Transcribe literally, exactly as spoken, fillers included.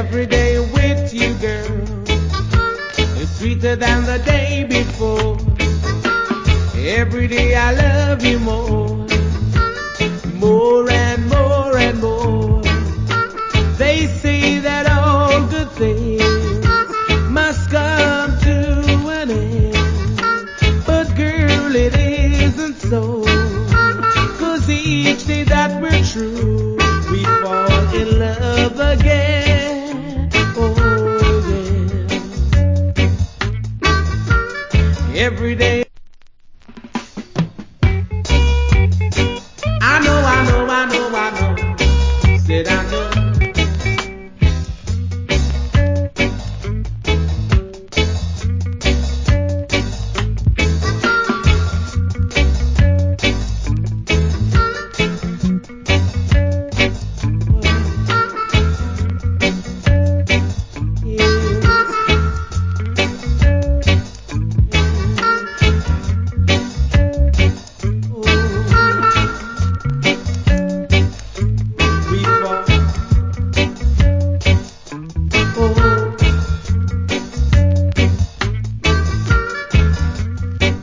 Every day with you, girl, is sweeter than the day before. Every day I love you more, more and more and more. They say that all good things must come to an end, but girl, it isn't so.